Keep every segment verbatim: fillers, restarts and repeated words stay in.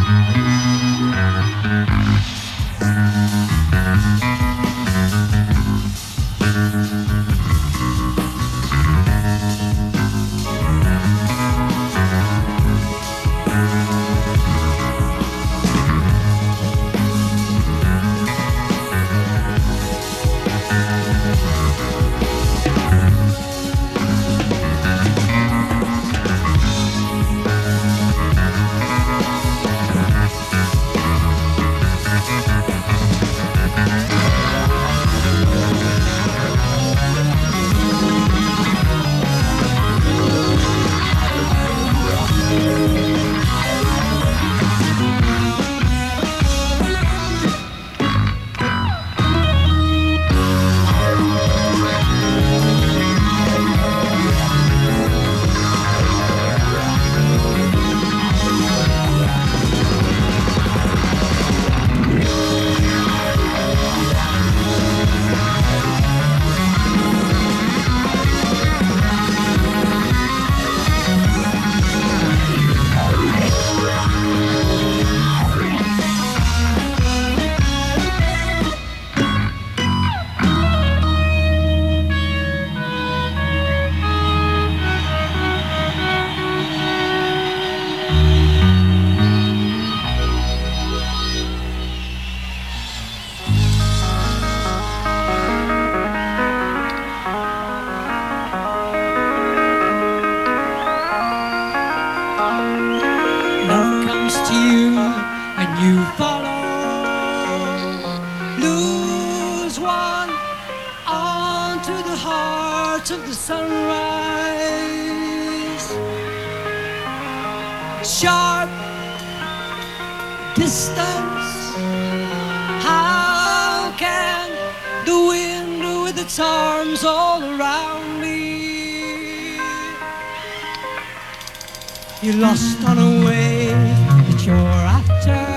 You're lost on a wave that you're after.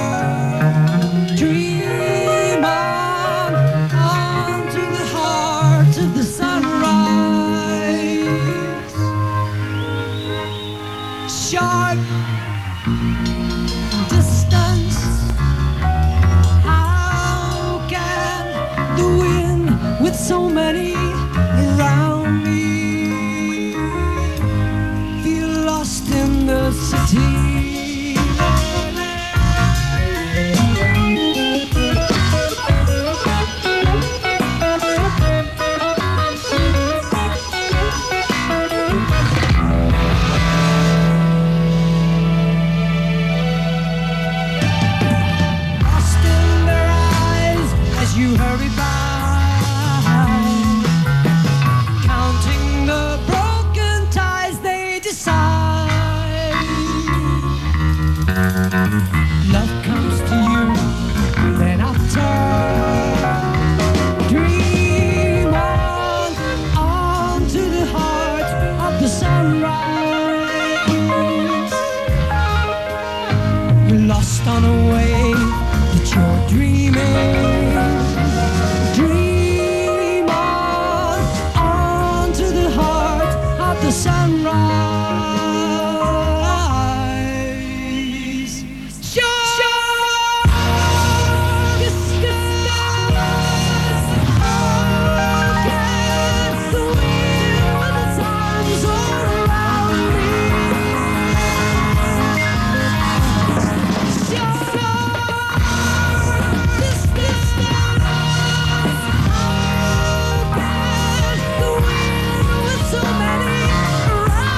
Dream on, on to the heart of the sunrise. Sharp distance. How can the wind with so many around me feel lost in the city? Lost in their eyes as you hurry by, counting the broken ties they decide. Love comes to you, then after. Dream on, on to the heart of the sunrise. You're lost on a wave that you're dreaming. Dream on, on to the heart of the sunrise. Sure, distance, against the wind when the sun's all around me. Sure, distance, against the wind with so many around me.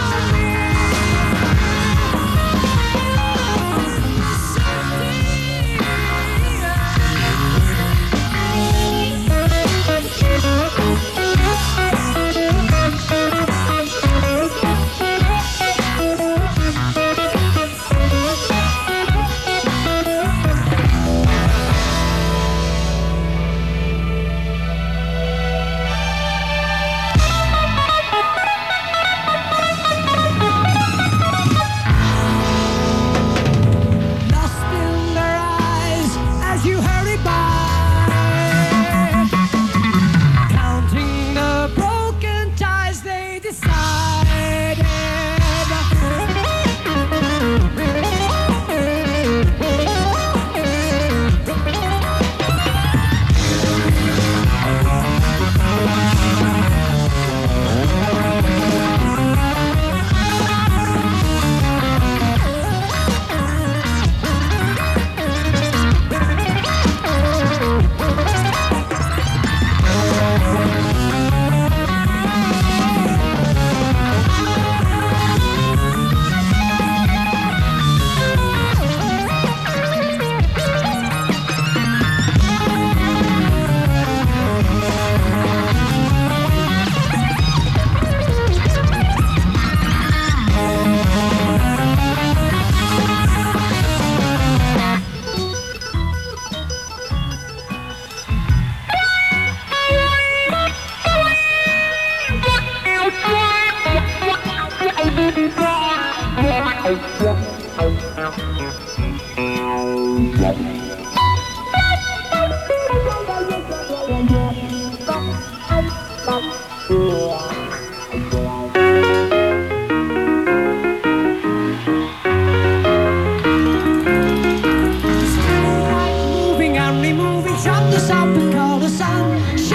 Moving and removing from the sun we call the sunshine.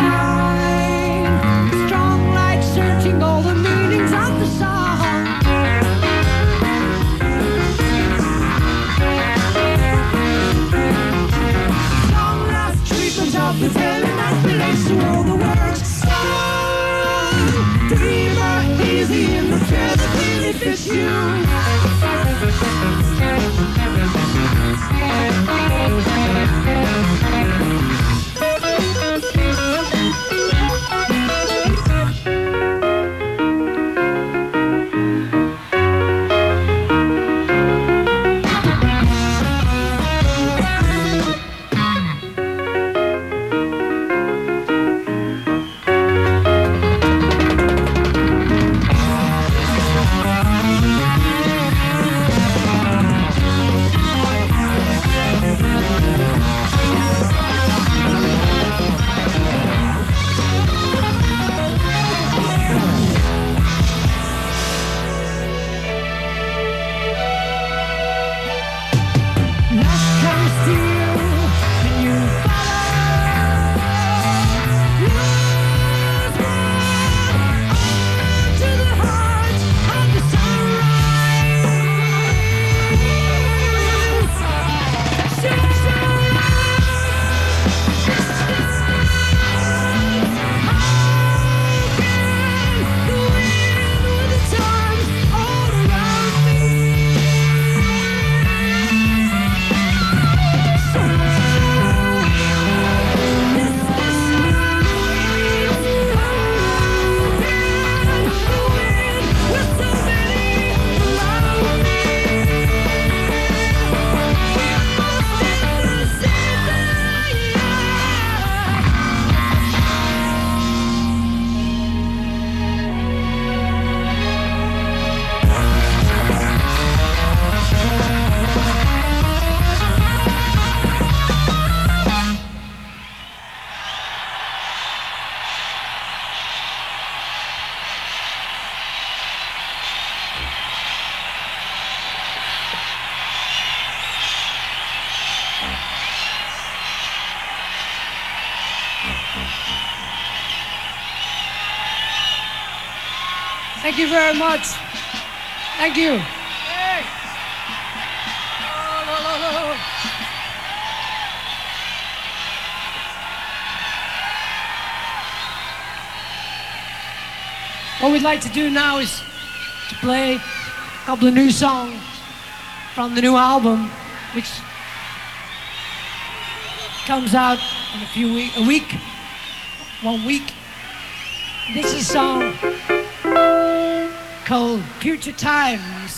Strong light searching all the meanings of the song. Long last treatment of the telling that relates to all the words. Song, dreamer, easy in the chair that really fits you. Thank you very much. Thank you. What we'd like to do now is to play a couple of new songs from the new album, which comes out in a few week, a week, one week. This is a song called Future Times.